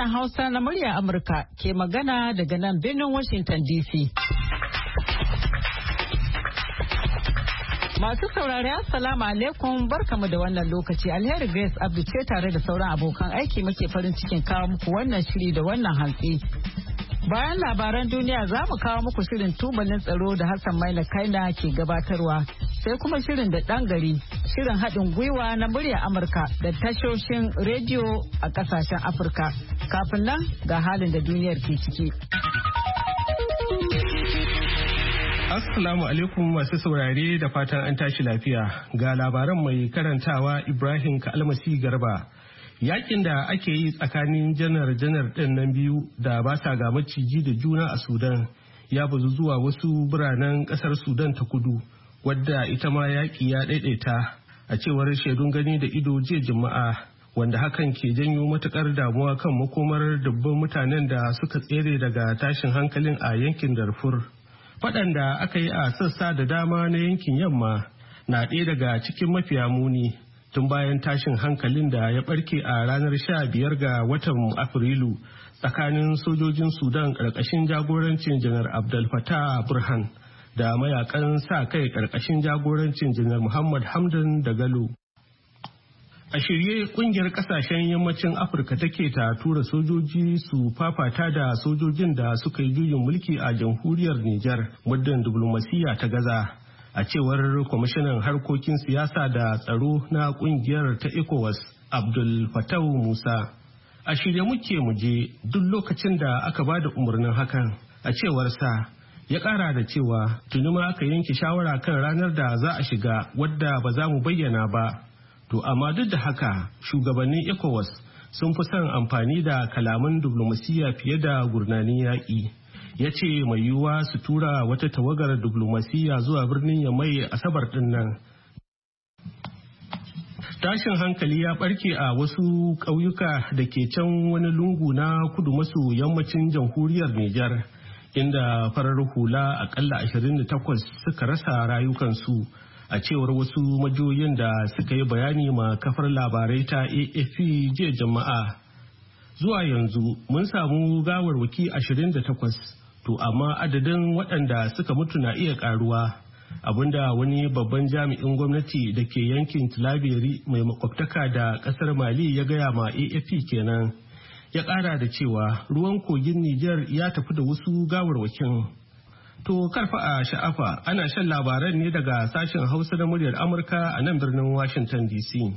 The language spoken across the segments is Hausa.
sashen Hausa na murya Amurka ke magana daga nan birnin Washington DC. Masu saurari Assalamu alaikum barkamu da wannan lokaci. Alheri Grace Abdu ce tare da sauran abokan aiki muke farin cikin kawo muku wannan shiri da wannan hantsi. Bayan labaran duniya za mu kawo muku shirin tubalin tsaro da Hassan Maina Kaina ke gabatarwa. Sai kuma shirin da ɗan gari, shirin haɗin gwiwa na murya Amurka da tashoshin rediyo a ƙasashen Afirka. Kafin nan ga halin da duniyar ke ciki. Assalamu alaikum masu saurare da fatan an tashi lafiya. Ga labaran mai karantawa Ibrahim Kalmasi Garba. Yakin da ake yi tsakanin janar-janar ɗin nan biyu da ba sa ga maciji da juna a Sudan ya bazu zuwa wasu biranen ƙasar Sudan ta kudu, wadda ita ma yaƙi ya ɗaiɗaita a cewar shaidun gani da ido jiya Juma'a, wanda hakan ke janyo matuƙar damuwa kan makomar dubban mutanen da suka tsere daga tashin hankalin a yankin Darfur. Faɗan da aka yi a sassa da dama na yankin yamma na ɗaya daga cikin mafiya muni tun bayan tashin hankalin da ya ɓarke a ranar 15 ga watan Afrilu tsakanin sojojin Sudan ƙarƙashin jagorancin Janar Abdel Fattah Burhan da mayakan sa kai ƙarƙashin jagorancin Janar Muhammad Hamdan Dagalo. A shirye kungiyar kasashen yammacin Afirka take ta tura sojoji su fafata da sojojin da suka yi juyin mulki a jamhuriyar Nijar muddin diplomasiya ta gaza, a cewar kwamishinan harkokin siyasa da tsaro na kungiyar ta ECOWAS Abdul Fattah Musa. A shirye muke muje duk lokacin da aka ba da umarnin hakan, a cewar sa. Ya kara da cewa tuni ma aka yanke shawara kan ranar da za a shiga wadda ba za mu bayyana ba. To amma duk da haka shugabannin ECOWAS sun fi son amfani da kalaman diplomasiya fiye da gurnanin yaƙi. Ya ce mai yiwuwa su tura wata tawagar diplomasiya zuwa birnin Yamai Asabar ɗin nan. Tashin hankali ya ɓarke a wasu ƙauyuka da ke can wani lungu na kudu maso yammacin jamhuriyar Nijar, inda farar hula akalla 28 suka rasa rayukansu. A cewar wasu majiyoyin da suka yi bayani ma kafar labarai ta AFP jiya Juma'a. Zuwa yanzu mun samu gawarwaki 28, to amma adadin waɗanda suka mutu na iya ƙaruwa, abinda wani babban jami'in gwamnati da ke yankin Tilaberi mai makwabtaka da ƙasar Mali ya gaya ma AFP kenan. Ya ƙara da cewa ruwan kogin Nijar ya tafi da wasu gawarwakin. To karfa a sha'afa ana shan labaran ne daga sashen Hausa na muryar Amurka a nan birnin Washington DC.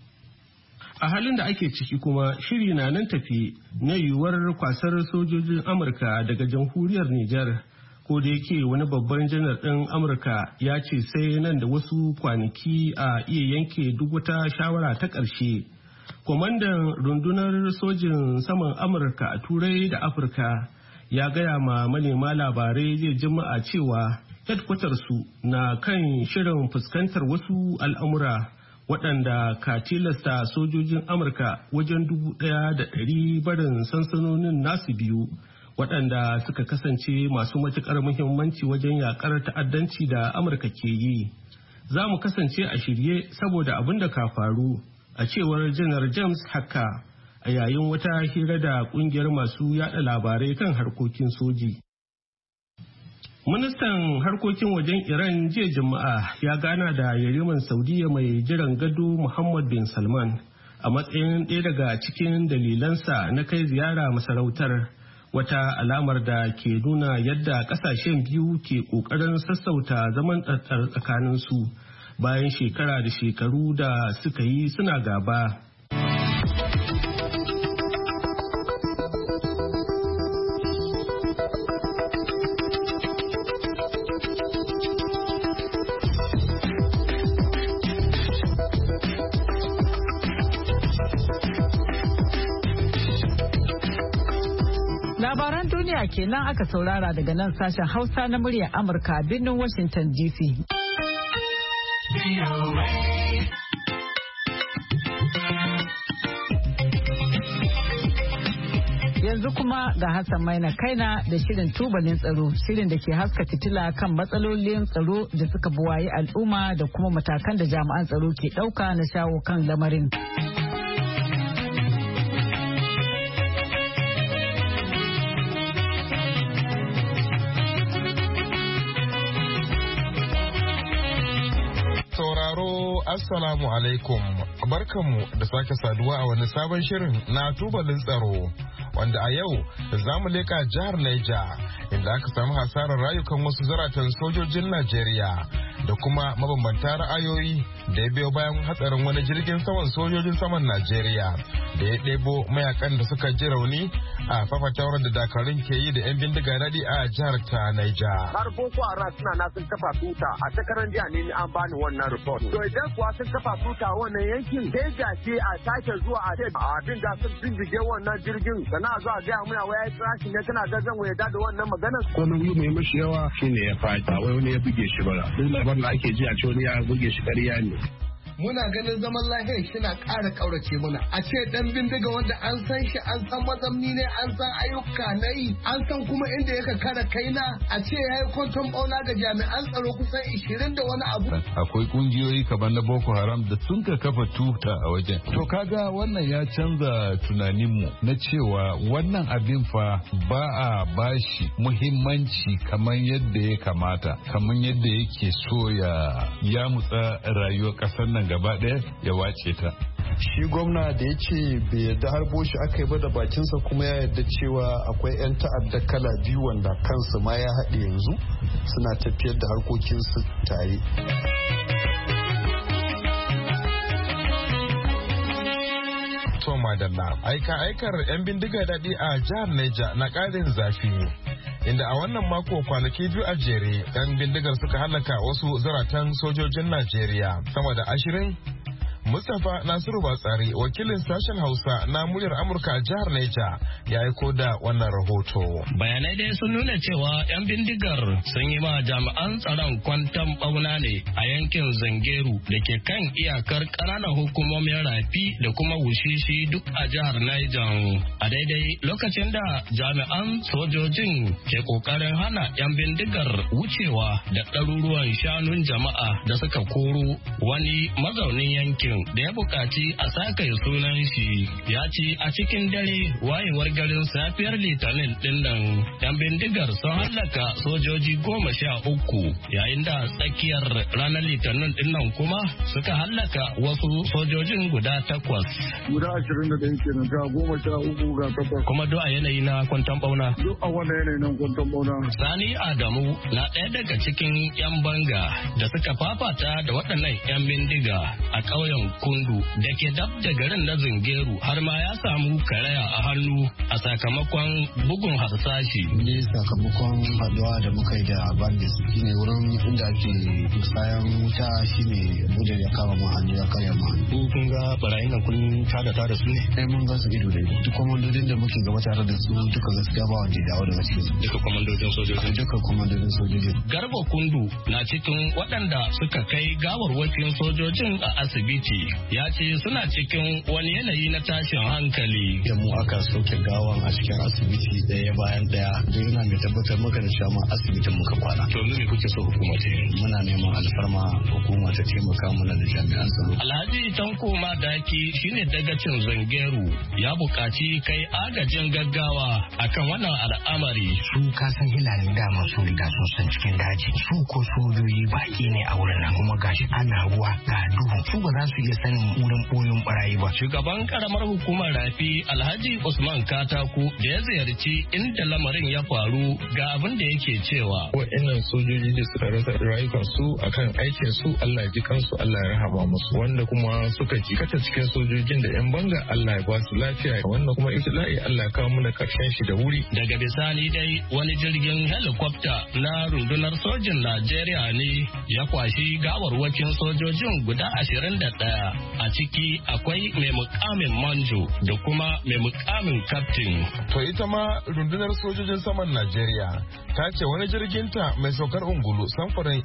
A halin da ake ciki kuma shiri na nan tafi na yiwuwar kwasar sojojin Amurka daga jamhuriyar Nijar, ko da yake wani babban janar ɗin Amurka ya ce sai nan da wasu kwanaki a iya yanke duk wata shawara ta ƙarshe. Kwamandan rundunar sojin saman Amurka a Turai da Afirka ya gaya ma manema labarai zai Juma'a cewa su na kan shirin fuskantar wasu al'amura waɗanda ka tilasta sojojin Amurka wajen 1,100 barin sansanonin nasu biyu, waɗanda suka kasance masu matuƙar muhimmanci wajen yaƙar ta'addanci da Amurka ke yi. Za mu kasance a shirye saboda abin da ka faru, a cewar Janar James Haka a yayin wata hira da kungiyar masu yada labarai kan harkokin soji. Ministan harkokin wajen Iran jiya Juma'a ya gana da yariman Saudiya mai jiran gado Muhammad bin Salman a matsayin ɗaya daga cikin dalilansa na kai ziyara masarautar, wata alamar da ke nuna yadda ƙasashen biyu ke ƙoƙarin sassauta zaman ɗarɗar tsakaninsu bayan shekara da shekaru da suka yi suna gaba. Labaran duniya kenan aka saurara daga nan sashen Hausa na muryar Amurka a birnin Washington DC. Yanzu kuma ga Hassan Maina Kaina da shirin tubalin tsaro, shirin da ke haska fitila kan matsalolin tsaro da suka buwayi al'umma da kuma matakan da jami'an tsaro ke ɗauka na shawo kan lamarin. Assalamu alaikum. Barkanmu da sake saduwa a wani sabon shirin na tubalin tsaro wanda a yau za mu leka jihar Niger inda aka samu hasarar rayukan wasu zaratan sojojin Najeriya da kuma mabambanta ra'ayoyi da ya biyo bayan hatsarin wani jirgin saman sojojin saman Najeriya da ya ɗebo mayakan da suka ji rauni a fafatawar da dakarun ke yi da 'yan bindiga daɗi a jihar ta Niger. Har Boko Haram suna na sun kafa tuta a shekaran jiya ne an bani wannan report. To idan kuwa sun kafa tuta wannan yankin daija ce a sake zuwa a abin da sun bindige wannan jirgin sana zuwa gaya muna waya trashi ne kana ga zan waya da wannan maganar. Ko nauyi mai mashi yawa shine ya fata wai wani ya buge shi bara. Duk labarin da ake ji a ce wani ya buge shi ƙarya ne. Muna ganin zaman lahiyar shi na ƙara ƙaurace muna. A ce ɗan bindiga wanda an san shi, an san mazamni ne, an san ayyuka na yi, an san kuma inda yaka kara kaina, a ce ya yi kwanton ɓauna ga jami'an tsaro kusan 20 da wani abu. Akwai ƙungiyoyi kamar na Boko Haram da sun ka kafa tuta a wajen. To kaga wannan ya canza tunaninmu na cewa wannan abin fa ba a bashi muhimmanci kamar yadda ya kamata, kamar yadda yake so ya mutsa rayuwar ƙasar nan gaba ɗaya ya wace ta. Shi gwamna da ya ce bai yarda harbo shi aka yi ba da bakinsa kuma ya yarda cewa akwai 'yan ta'adda kala biyu wanda kansu ma ya haɗe yanzu suna tafiyar da harkokinsu tare. Aikar 'yan bindiga daɗi a jihar Niger na ƙarin zafi. Inda a wannan mako kwanaki biyu a jere 'yan bindigar suka halaka wasu zaratan sojojin Najeriya sama da 20. Mustapha Nasiru Batsari, wakilin sashen Hausa na muryar Amurka a jihar Niger, ya aiko da wannan rahoto. Bayanai dai sun nuna cewa 'yan bindigar sun yi ma jami'an tsaron kwantan bauna ne a yankin Zangeru da ke kan iyakar ƙananan hukumomin Rafi da kuma Wushishi duk a jihar Niger. A daidai lokacin da jami'an sojojin ke ƙoƙarin hana 'yan bindigar wucewa da ɗaruruwan shanun jama'a da suka koro, wani mazaunin yankin da ya buƙaci a saka sunan shi ya ce a cikin dare wayewar garin safiyar litinin din nan 'yan bindigar sun hallaka sojoji 13 yayin da tsakiyar ranar litinin din nan kuma suka hallaka wasu sojojin guda 8. Guda 21 kenan ga 13 ga 8. Kuma duk a yanayi na kwanton bauna. Duk a wannan yanayi na kwanton bauna. Sani Adamu na ɗaya daga cikin 'yan banga da suka fafata da waɗannan 'yan bindiga a ƙauyen Kundu da ke dab da garin na Zingeru har ma ya samu karaya a hannu a sakamakon bugun harsashi. Ne sakamakon haɗuwa da muka yi da bandits shine wurin inda ake musayan wuta shine bude ya kama mu hannu ya karya mu hannu. Kun ga barayin nan kun tada su ne? Mun ga su ido da ido. Duk komandodin da muke gaba tare da su duka gaskiya ba wanda ya dawo daga cikin su. Duka komandodin sojoji? Duka komandodin sojoji. Garba Kundu na cikin waɗanda suka kai gawarwakin sojojin a asibiti. Ya ce suna cikin wani yanayi na tashin hankali. Da mu aka soke gawan a cikin asibiti ɗaya bayan ɗaya. Don yana mai tabbatar maka da cewa asibitin muka kwana. To me kuke so hukuma ce? Muna neman alfarma hukuma ta taimaka mana da jami'an tsaro. Alhaji Tanko Madaki shine dagacin Zangeru ya buƙaci kai agajin gaggawa akan wannan al'amari. Su kasan hilalin dama su riga sun san cikin daji. Su ko sojoji baki ne a wurin nan kuma gashi ana ruwa ga duhu. Su ba za su iya sanin wurin ɓoyin barayi ba. Shugaban karamar hukumar Rafi Alhaji Usman Katako da ya ziyarci inda lamarin ya faru ga abin da yake cewa. Wa'annan sojoji da suka rasa rayukansu akan aikin su Allah ya ji kansu Allah ya rahama musu. Wanda kuma suka jikata cikin sojojin da 'yan banga Allah ya ba su lafiya. Wannan kuma ibtila'i Allah ya kawo mana karshen shi da wuri. Daga bisani dai wani jirgin helikopta na rundunar sojin Najeriya ne ya kwashi gawarwakin sojojin guda 21. A ciki akwai mai mukamin manjo da kuma mai mukamin kaftin. To ita ma rundunar sojojin saman Najeriya ta ce wani jirginta mai saukar ungulu samfurin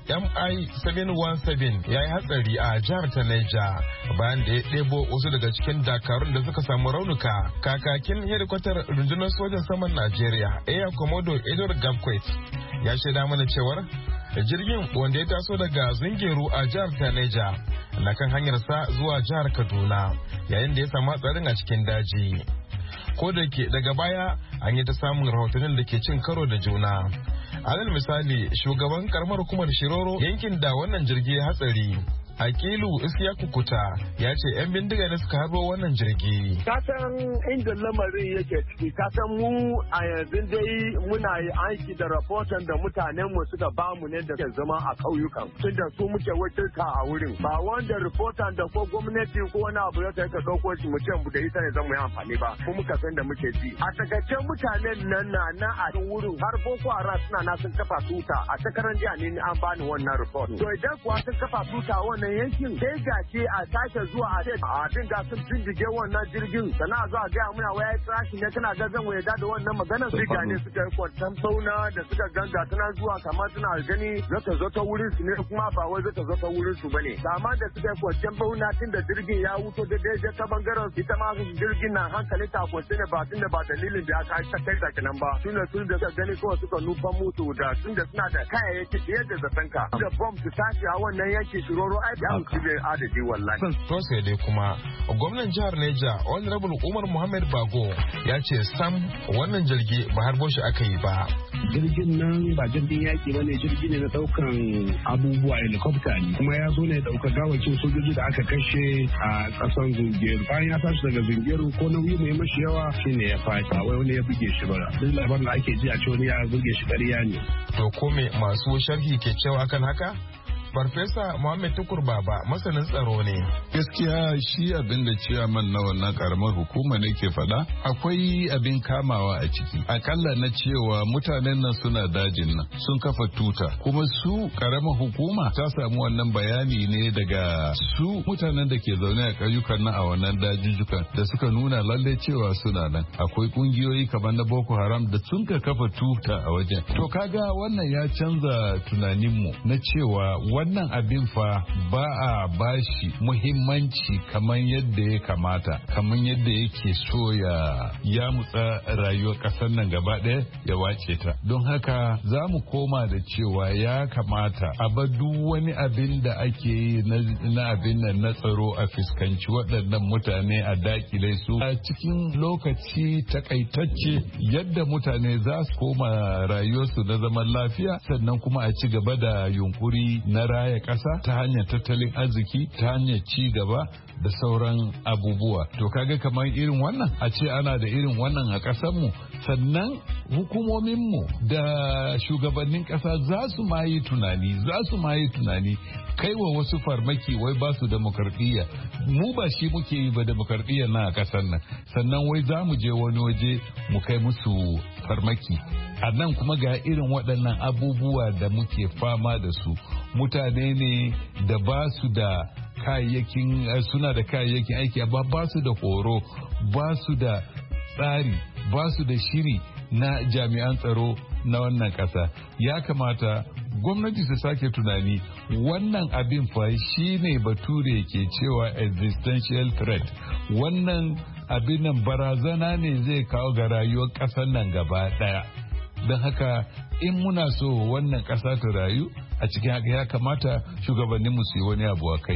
MI-717 ya yi hatsari a jihar ta Niger bayan da ya ɗebo wasu daga cikin dakarun da suka samu raunuka. Kakakin hedikwatar rundunar sojan saman Najeriya Air Commodore Edward Gabquet ya shaida mana cewar jirgin wanda ya taso daga Zingeru a jihar ta Niger na kan hanyarsa zuwa jihar Kaduna yayin da ya samu hatsarin a cikin daji. Ko da ke daga baya an yi ta samun rahotannin da ke cin karo da juna. Alal misali shugaban karamar hukumar Shiroro yankin da wannan jirgi ya hatsari Akilu Isiyaku Kuta ya ce 'yan bindiga ne suka harbo wannan jirgi. Kasan inda lamarin yake ciki, kasan mu a yanzu dai muna yi aiki da rahoton da mutanen mu suka bamu ne da ke zama a ƙauyukan. Tunda su muke wakilta a wurin. Ba wanda rahoton da ko gwamnati ko wani abu ya ka ɗauko shi mu ce da ita ne zan mu yi amfani ba. Mu muka san da muke ji. A takaice mutanen nan na a wurin har Boko Haram suna na sun kafa tuta a takarar jiya ne an bani wannan report. To idan kuwa sun kafa tuta wannan yankin sai gashi a sake zuwa a ce a dinga sun bindige wannan jirgin sana zuwa gaya muna waya crash ne kana ga zan wayar da wannan magana su gane suka yi kwantan bauna da suka ganga tana zuwa kamar suna gani zata zo ta wurin su ne kuma ba wai zata zo ta wurin su bane amma da suka yi kwantan bauna tun da jirgin ya wuto da daidai ta bangaren ita ma jirgin na hankali ta kwance ne ba tun da ba dalilin da aka ta kai ta nan ba tun da suka gani kawai suka nufa mutu da tun da suna da kayayyaki da yadda zatanka da bomb su tashi a wannan yankin shiroro ai da su ne adadi wallahi. To sai dai kuma gwamnan jihar Neja Honorable Umar Muhammad Bago ya ce sam wannan jirgi ba harbo shi aka yi ba. Jirgin nan ba jirgin yaki ba ne, jirgi ne na daukan abubuwa helicopter ne kuma ya zo ne dauka gawakin sojoji da aka kashe a kasan Zungeru. Bayan ya tashi daga Zungeru ko nauyi mai mashi yawa shine ya fata wai wani ya buge shi bara. Duk labarin da ake ji a ce wani ya buge shi ƙarya ne. To ko me masu sharhi ke cewa kan haka? Farfesa Muhammad Tukur Baba masanin tsaro ne. Gaskiya shi abin da ciyaman na wannan karamar hukuma ne ke faɗa akwai abin kamawa a ciki. Akalla na cewa mutanen nan suna dajin nan sun kafa tuta kuma su karamar hukuma ta samu wannan bayani ne daga su mutanen da ke zaune a ƙauyukan nan a wannan dajujjukan da suka nuna lalle cewa suna nan. Akwai kungiyoyi kamar na Boko Haram da sun kafa tuta a wajen. To kaga wannan ya canza tunaninmu na cewa wannan abin fa ba a bashi muhimmanci kamar yadda ya kamata, kamar yadda yake so ya mutsa rayuwar ƙasar nan gaba ɗaya ya wace ta. Don haka za mu koma da cewa ya kamata a ba duk wani abin da ake yi na abin nan na tsaro a fuskanci waɗannan mutane a dakile su a cikin lokaci takaitacce yadda mutane za su koma rayuwarsu na zaman lafiya sannan kuma a ci gaba da yunkuri na raya ƙasa ta hanyar tattalin arziki ta hanyar ci gaba da sauran abubuwa. To kaga kamar irin wannan a ce ana da irin wannan a ƙasarmu sannan hukumominmu da shugabannin ƙasa za su ma yi tunani kai wa wasu farmaki wai ba su demokradiyya mu ba shi muke yi ba demokradiyya na a ƙasar nan sannan wai za mu je wani waje mu kai musu farmaki a nan kuma ga irin waɗannan abubuwa da muke fama da su mutane ne da ba su da kayayyakin suna da kayayyakin aiki amma ba su da horo ba su da tsari ba su da shiri na jami'an tsaro na wannan ƙasa ya kamata gwamnati su sake tunani wannan abin fa shi ne bature ke cewa existential threat wannan abin nan barazana ne zai kawo ga rayuwar ƙasar nan gaba ɗaya don haka in muna so wannan ƙasa ta rayu a cikin haka ya kamata shugabanninmu su yi wani abu a kai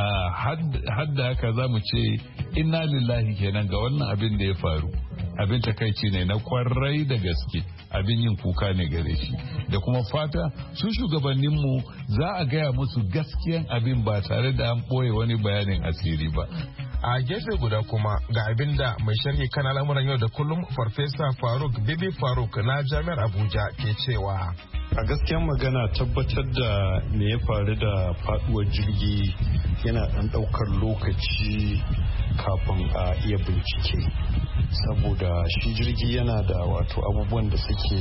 hadda haka za mu ce inna lillahi kenan ga wannan abin da ya faru abin takaici ne na kwarai da gaske abin yin kuka ne gare shi da kuma fata su shugabanninmu za a gaya musu gaskiyan abin ba tare da an ɓoye wani bayanin asiri ba. A gefe guda kuma ga abin da mai sharhi kan al'amuran yau da kullum Farfesa Faruk Bibi Faruk na Jami'ar Abuja ke cewa. A gaskiyan magana tabbatar da me ya faru da faduwar jirgi yana ɗan ɗaukar lokaci kafin a iya bincike saboda shi jirgi yana da wato abubuwan da suke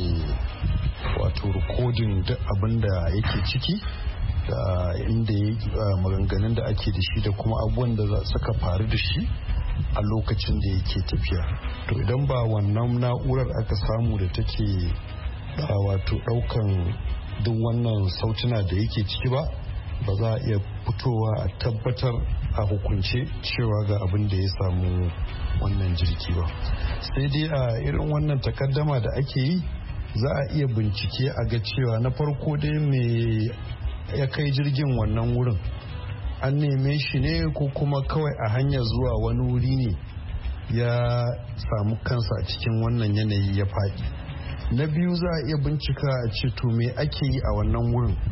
wato rikodin duk abin da yake ciki da inda maganganun da ake da shi da kuma abubuwan da suka faru da shi a lokacin da yake tafiya to idan ba wannan na'urar aka samu da take wato daukan duk wannan sautuna da yake ciki ba za a iya fitowa a tabbatar a hukunce cewa ga abin da ya samu wannan jirgi ba sai dai a irin wannan takaddama da ake yi za a iya bincike a ga cewa na farko dai me ya kai jirgin wannan wurin an neme shi ne ko kuma kawai a hanya zuwa wani wuri ne ya samu kansa a cikin wannan yanayi ya faɗi na biyu za a iya bincika a ce to me ake yi a wannan wurin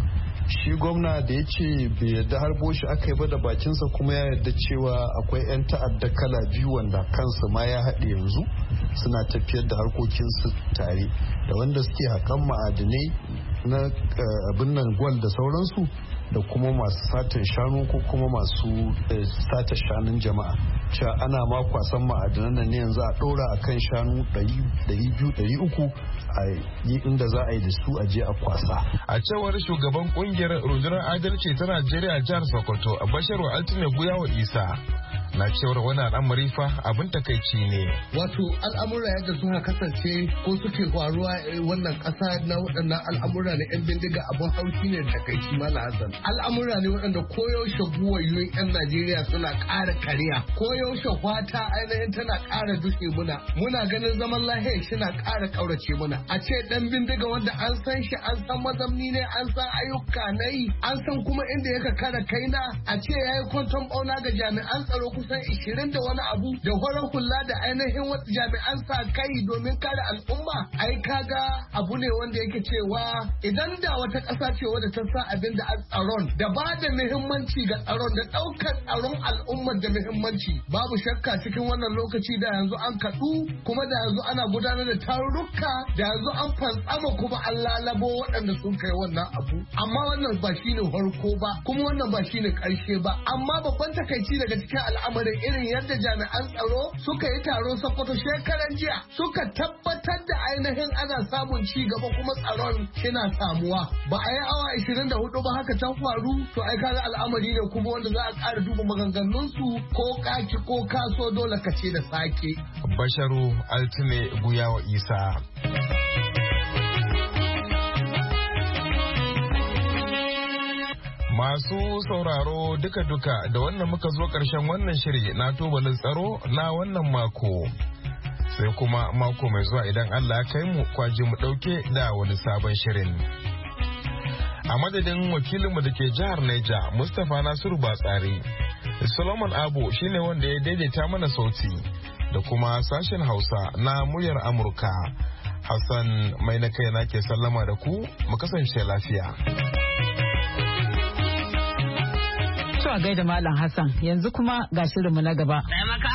shi gwamna da ya ce bai yarda harbo shi aka yi ba da bakinsa kuma ya yarda cewa akwai 'yan ta'adda kala biyu wanda kansu ma ya haɗe yanzu suna tafiyar da harkokinsu tare da wanda suke haƙan ma'adinai na abin nan gwal da sauransu da kuma masu satan shanu ko kuma masu sata shanun jama'a cewa ana ma kwasan ma'adanan nan ne yanzu a ɗora a kan shanu 200-300 a yi inda za a yi da su a je a kwasa. A cewar shugaban kungiyar rundunar adalci ta Najeriya jihar Sokoto a Basharu Altine Guyawa Isa na cewar wani al'amari fa abin takaici ne. Wato al'amura yadda suka kasance ko suke faruwa wannan ƙasa na waɗannan al'amura na 'yan bindiga abin haushi ne da takaici Mala Hassan. Al'amura ne waɗanda koyaushe buwayoyin 'yan Najeriya suna ƙara kariya. Koyaushe fata ainihin tana ƙara dushe muna. Muna ganin zaman lahiya shi na ƙara ƙaurace muna. A ce ɗan bindiga wanda an san shi an san mazamni ne an san ayyuka na yi an san kuma inda yaka kara kaina a ce ya yi kwanton ɓauna ga jami'an tsaro kusan 20 da wani abu da horar hula da ainihin wata jami'an sa kai domin kare al'umma ai kaga abu ne wanda yake cewa idan da wata ƙasa ce wadda ta sa abin da tsaron da ba da muhimmanci ga tsaron da ɗaukar tsaron al'ummar da muhimmanci babu shakka cikin wannan lokaci da yanzu an kaɗu kuma da yanzu ana gudanar da tarurruka da yanzu an fantsama kuma an lalabo waɗanda sun kai wannan abu amma wannan ba shine farko ba kuma wannan ba shine ƙarshe ba amma babban takaici daga cikin al'amarin irin yadda jami'an tsaro suka yi taron Sokoto shekaran jiya suka tabbatar da ainihin ana samun ci gaba kuma tsaron yana samuwa ba a yi awa 24 ba haka ta faru to ai kaga al'amari ne kuma wanda za a ƙara duba maganganun su ko kaki ko kaso dole ka ce da sake. Basharu Altine Guyawa Isa. Masu sauraro duka-duka da wannan muka zo ƙarshen wannan shiri na tubalin tsaro na wannan mako. Sai kuma mako mai zuwa idan Allah ya kai mu kwaji mu ɗauke da wani sabon shirin. A madadin wakilinmu da ke jihar Neja, Mustapha Nasiru Batsari, Solomon Abo shine wanda ya daidaita mana sauti da kuma sashen Hausa na muryar Amurka. Hassan mai na kai na ke sallama da ku, mu kasance lafiya. A gaida Malam Hassan yanzu kuma ga shirinmu na gaba.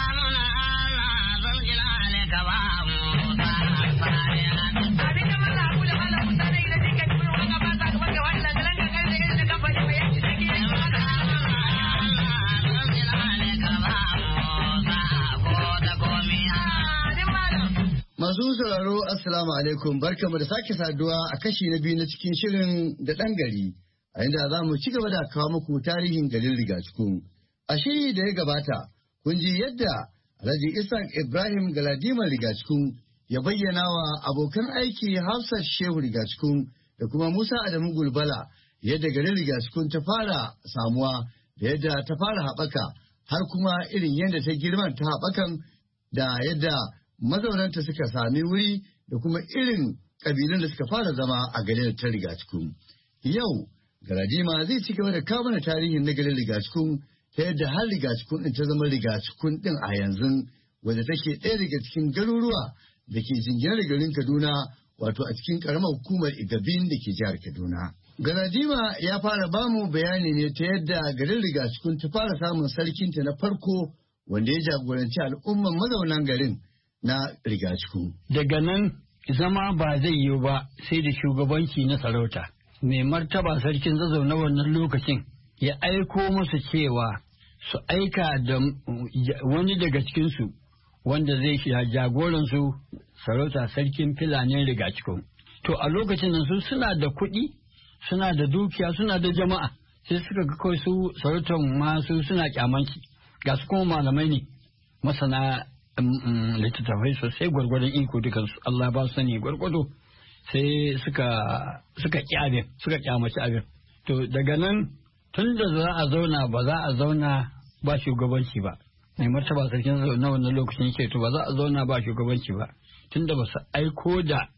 Masu sauraro Assalamu alaikum barkamu da sake saduwa a kashi na biyu na cikin shirin da ɗan gari. A inda za mu ci gaba da kawo muku tarihin garin Rigacikun. A shiri da ya gabata, kun ji yadda Alhaji Isaac Ibrahim Galadiman Rigacikun ya bayyana wa abokan aiki Hafsat Shehu Rigacikun da kuma Musa Adamu Gulbala yadda garin Rigacikun ta fara samuwa da yadda ta fara haɓaka har kuma irin yadda ta girman ta haɓakan da yadda mazaunanta suka sami wuri da kuma irin ƙabilun da suka fara zama a garin ta Rigacikun. Yau, Galadima zai ci gaba da kawo mana tarihin na garin Rigacikun ta yadda har Rigacikun ɗin ta zama Rigacikun ɗin a yanzu wadda take ɗaya daga cikin garuruwa da ke jingina da garin Kaduna wato a cikin ƙaramar hukumar Igabin da ke jihar Kaduna. Galadima ya fara bamu bayani ne ta yadda garin Rigacikun ta fara samun sarkinta na farko wanda ya jagoranci al'umman mazaunan garin na Rigacikun. Daga nan zama ba zai yiwu ba sai da shugabanci na sarauta. Mai martaba sarkin zazzau na wannan lokacin ya aiko musu cewa su aika da wani daga cikinsu wanda zai shi jagoransu sarauta sarkin filanin Rigacikun. To a lokacin nan su suna da kuɗi, suna da dukiya, suna da jama'a sai suka ga kawai su sarautar masu suna kyamanci ga su kuma malamai ne masana littattafai sosai gwargwadon iko dukansu Allah ba su sani gwargwado. Sai suka kyamaci abin. To daga nan tun da za a zauna ba za a zauna ba shugabanci ba. Mai martaba sarkin na wannan lokacin yake to ba za a zauna ba shugabanci ba. Tun da ba su aiko da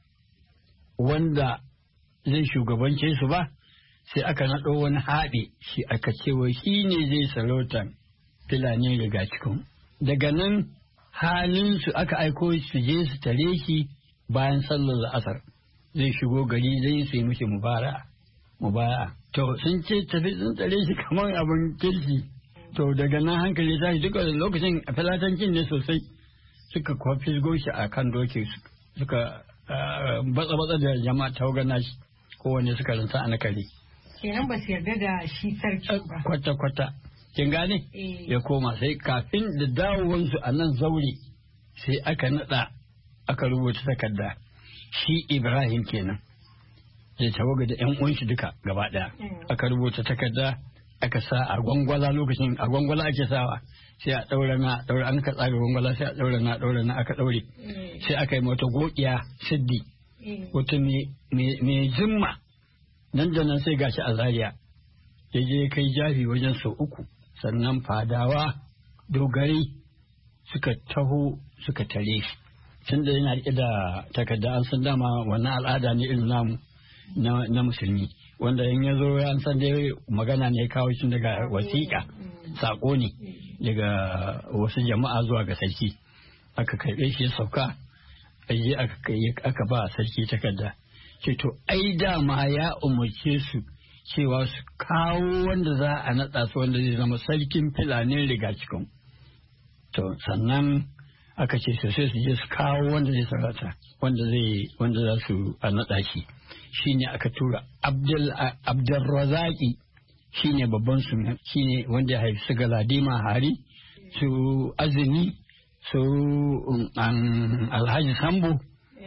wanda zai shugabance su ba sai aka naɗo wani haɗe shi aka cewa shi ne zai sarautan filanin Rigacikun. Daga nan halin su aka aiko su je su tare shi bayan sallar la'asar. Zai shigo gari zai su yi mishi mubara mubaya. To sun ce tafi sun tsare shi kamar abin kirki. To daga nan hankali ta shi duka lokacin a filatancin ne sosai suka fisgo shi a kan doki suka batsa da jama'a taugana shi kowane suka rinsa a nakari. Kenan ba su yarda da shi sarki ba. Kwata-kwata. Kin gane? Ya koma sai kafin da dawowansu a nan zaure sai aka nada aka rubuta takarda shi Ibrahim kenan. Zai tawaga da ƴan uwan shi duka gaba daya. Aka rubuta takarda aka sa a gwangwala lokacin a gwangwala ake sawa sai a daura an ka tsaga gwangwala sai a daura na aka daure sai aka yi mata gokiya siddi wata mai jimma nan da nan sai gashi a Zaria ya je kai jafi wajen sau 3 sannan fadawa dogari suka taho suka tare shi tun da yana riƙe da takarda an san dama wannan al'ada ne irin namu na musulmi wanda in ya zo an san dai magana ne kawo shi daga wasiƙa saƙo ne daga wasu jama'a zuwa ga sarki aka karɓe shi ya sauka aje aka ba sarki takarda ce to ai dama ya umarce su cewa su kawo wanda za a naɗa su wanda zai zama sarkin filanin rigacikon to sannan aka ce sosai su je su kawo wanda zai sarauta wanda za su a naɗa shi shine aka tura Abdulrazaki shine babban su shine wanda ya haifi su Galadima Hari su Azumi su Alhaji Sambo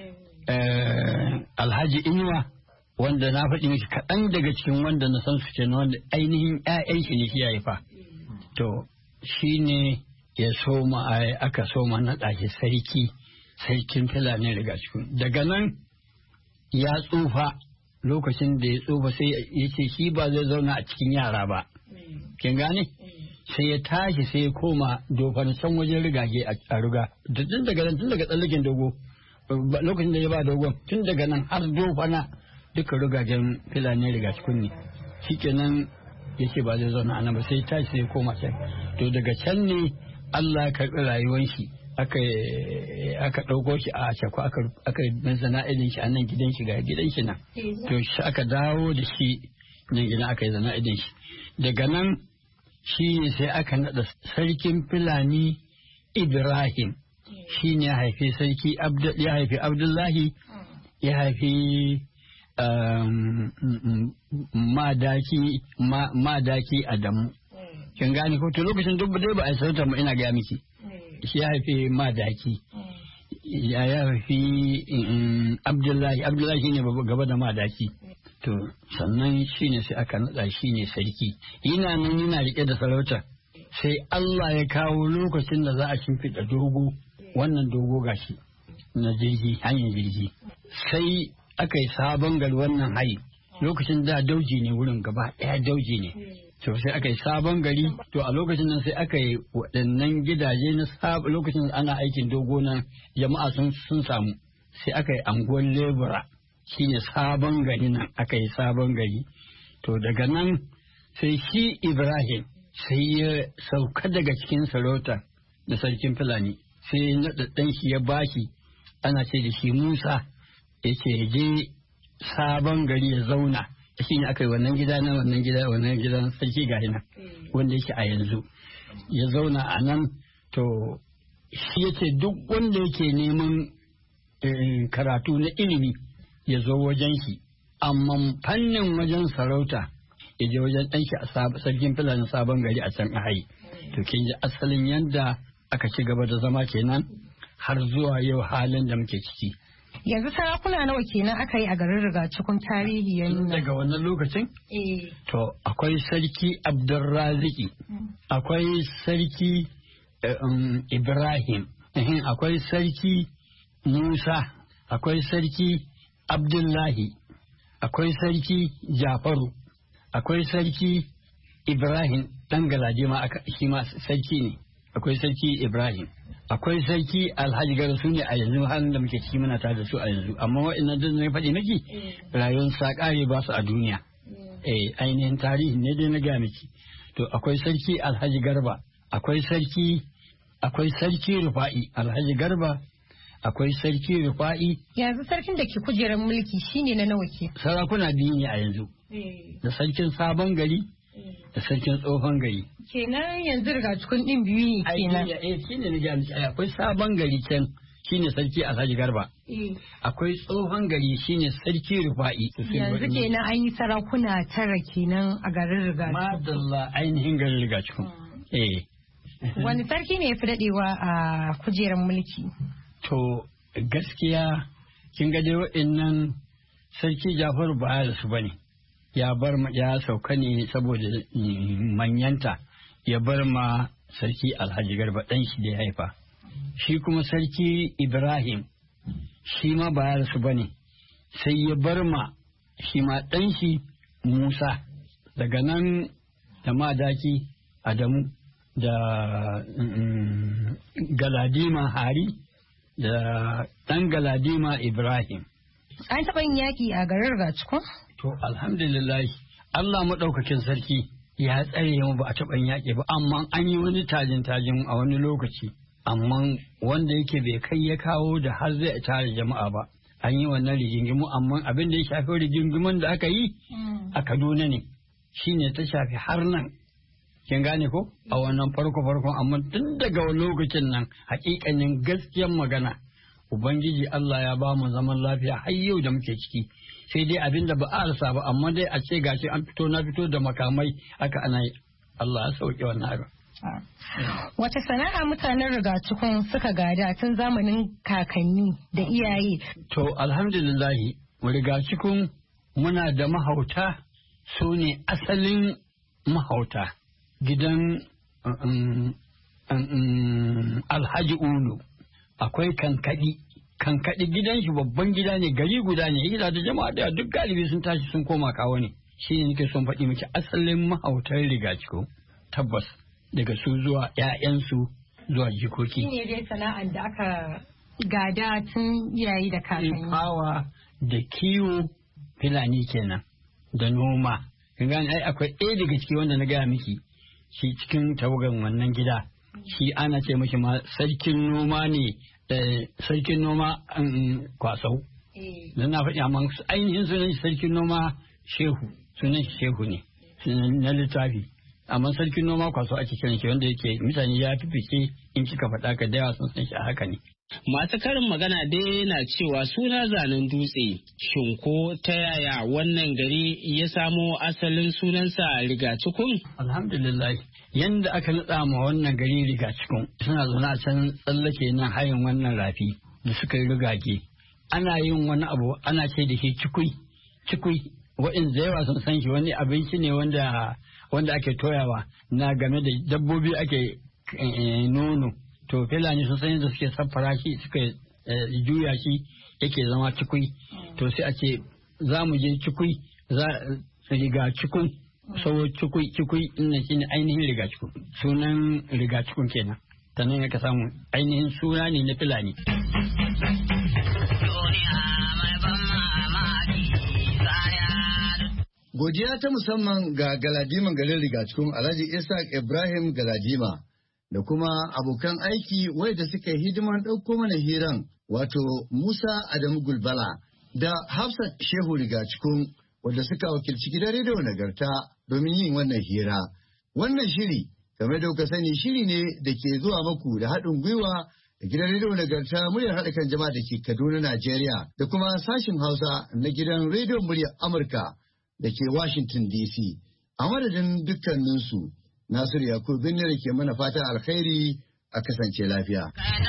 Alhaji Inuwa wanda na faɗi miki kaɗan daga cikin wanda na san su kenan wanda ainihin ƴaƴan shi ne shi ya haifa to shine ya soma aka soma naɗa shi sarkin Fulani daga cikin daga nan ya tsufa lokacin da ya tsufa sai ya ce shi ba zai zauna a cikin yara ba kin gane sai ya tashi sai ya koma dofan can wajen rigage a ruga tun daga nan tun daga tsallaken dogo lokacin da ya ba dogon tun daga nan har dofana duka rugagen Fulani riga cikin ne shikenan ya ce ba zai zauna a nan ba sai ya tashi sai ya koma can to daga can ne Allah ya karɓi rayuwar shi aka ɗauko shi a cako aka yi zana'idin shi a nan gidan shi ga gidan shi nan to shi aka dawo da shi nan gidan aka yi zana'idin shi daga nan shi ne sai aka naɗa sarkin Fulani Ibrahim shi ne ya haifi sarki ya haifi Abdullahi ya haifi madaki Adamu kin gane ko to lokacin duk dai ba a sarauta mu ina ga miki shi ya haifi madaki ya haifi Abdullahi shine gaba da madaki to sannan shine sai aka nada shine sarki yana nan yana rike da sarauta sai Allah ya kawo lokacin da za a shimfiɗa dogo wannan dogo gashi na jirgi hanyar jirgi sai aka yi sabon gari wannan hayi lokacin da dauji ne wurin gaba ɗaya dauji ne to sai aka yi sabon gari to a lokacin nan sai aka yi waɗannan gidaje na lokacin ana aikin dogo nan jama'a sun samu sai aka yi anguwan lebura shine sabon gari nan aka yi sabon gari to daga nan sai shi Ibrahim sai ya sauka daga cikin sarauta da sarkin Fulani sai naɗaɗɗen shi ya bashi ana ce da shi Musa yake je sabon gari ya zauna shi ne aka yi wannan gida sarki ga nan wanda yake a yanzu ya zauna a nan to shi yace duk wanda yake neman karatu na ilimi ya zo wajen shi amma fannin wajen sarauta ya je wajen ɗan shi a sarkin Fulani sabon gari a can ahayi to kin ji asalin yadda aka ci gaba da zama kenan har zuwa yau halin da muke ciki. Yanzu sarakuna nawa kenan aka yi a garin Rigacikun tarihi ya nuna? Daga wannan lokacin? To akwai sarki Abdulraziki, akwai sarki Ibrahim, akwai sarki Musa, akwai sarki Abdullahi, akwai sarki Jafaru, akwai sarki Ibrahim ɗan Galadima shi ma sarki ne, akwai sarki Ibrahim. Akwai sarki Alhaji Garo su ne a yanzu halin da muke ciki muna tare da su a yanzu amma waɗannan da na faɗi miki rayuwar sa ƙare ba su a duniya ainihin tarihi ne dai na ga miki to akwai sarki Alhaji Garba akwai sarki Rufa'i Alhaji Garba akwai sarki Rufa'i yanzu sarkin da ke kujerar mulki shine na nawa ke sarakuna biyu ne a yanzu da sarkin sabon gari da sarkin tsohon gari. Kenan yanzu rigacikun din biyu ne kenan. Shine ne ga miki akwai sabon gari can shine sarki Alhaji Garba. Akwai tsohon gari shine sarki Rufa'i. Yanzu kenan an yi sarakuna tara kenan a garin rigacikun. Madalla ainihin garin rigacikun. Wani sarki ne ya fi dadewa a kujerar mulki? To gaskiya kin ga dai waɗannan sarki Jafaru ba ya su bane. Ya sauka ne saboda manyanta ya bar ma sarki Alhaji Garba ɗan shi da ya haifa. Shi kuma sarki Ibrahim shi ma ba ya su bane sai ya bar ma shi ma ɗan shi Musa. Daga nan da madaki Adamu da Galadima Hari da ɗan Galadima Ibrahim. An taɓa yin yaƙi a garin rigacikun? To alhamdulillah Allah maɗaukakin sarki ya tsare mu ba a taɓa yaƙi ba, amma an yi wani tajin a wani lokaci, amma wanda yake bai kai ya kawo da har zai tare jama'a ba. An yi wannan rigingimu, amma abin da ya shafi rigingimun da aka yi a Kaduna ne, shine ta shafi har nan. Kin gane ko? A wannan farko amma tun daga lokacin nan hakikanin gaskiyar magana Ubangiji Allah ya ba mu zaman lafiya har yau da muke ciki. Sai dai abin da ba a rasa ba, amma dai a ce gashi an fito da makamai aka ana yi. Allah ya sauke wannan abin. Wace sana'a mutanen rigacikun suka gada tun zamanin kakanni da iyaye? To alhamdulillahi rigacikun muna da mahauta, su ne asalin mahauta gidan Alhaji Ulu. Akwai kankaɗi gidan shi babban gida ne, gari guda ne, gida da jama'a da duk galibi sun tashi sun koma kawo ne. Shi ne nake son faɗi miki asalin mahautar rigaciko, tabbas daga su zuwa ‘ya'yansu zuwa jikoki. Shi ne dai sana'ar da aka gada tun iyaye da kakanni. Fawa da kiwo Fulani kenan da noma. Gani ai akwai ɗaya daga ciki wanda na gaya miki shi cikin tawagan wannan gida. Shi ana ce mashi ma sarkin noma ne, sarkin noma Kwasau. Don na faɗi amma ainihin sunan sarkin noma sunan Shehu ne, na littafi. Amma sarkin noma Kwasau ake kiran shi, wanda yake mutane ya fifice in kika faɗa ka da yawa sun san shi a haka ne. Masu karin magana dai na cewa suna zanen dutse, shin ko ta yaya wannan gari ya samo asalin sunansa rigacikun? Alhamdulillah, yanda aka nutsa ma wannan gari rigacikun suna zaune a can tsallake nan hayin wannan rafi da suka yi rigage. Ana yin wani abu ana ce da shi cikui, waɗanda yawa sun san shi, wani abinci ne wanda ake toyawa na game da dabbobi ake nono. To Fulani sun san yadda suke saffara shi suka juya shi yake zama cikui. To sai a ce za mu je cikui, rigacikun, sau cikui ina shi ne ainihin rigacikun. Sunan rigacikun kenan. Ta nan ka samu ainihin suna ne na Fulani. Godiya ta musamman ga Galadiman garin rigacikun Alhaji Isaac Ibrahim Galadima. Da kuma abokan aiki wadda suka yi hidiman ɗauko mana hiran, wato Musa Adamu Gulbala da Hafsat Shehu Rigacikun, wadda suka wakilci gidan rediyo Nagarta domin yin wannan hira. Wannan shiri, kamar da kuka sani, shiri ne da ke zuwa maku da haɗin gwiwa da gidan rediyo Nagarta muryar haɗa kan jama'a da ke Kaduna, Najeriya, da kuma sashin Hausa na gidan rediyo muryar Amurka da ke Washington DC. A madadin dukkaninsu, Nasiru Yakubu Binne da ke mana fatan alkhairi a kasance lafiya.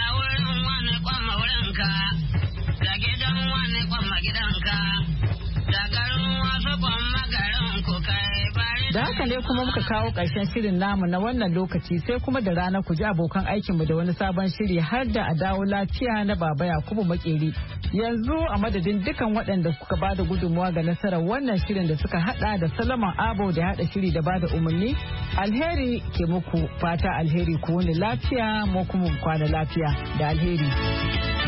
Da haka ne kuma muka kawo ƙarshen shirin namu na wannan lokaci, sai kuma da rana ku ji abokan aikinmu da wani sabon shiri har da a dawo lafiya na Baba Yakubu Makeri. Yanzu a madadin dukan waɗanda suka ba da gudunmuwa ga nasarar wannan shirin da suka hada da Salaman Abo da hada shiri da ba da umarni, alheri ke muku fata alheri ku wani lafiya mu kuma kwana lafiya da alheri.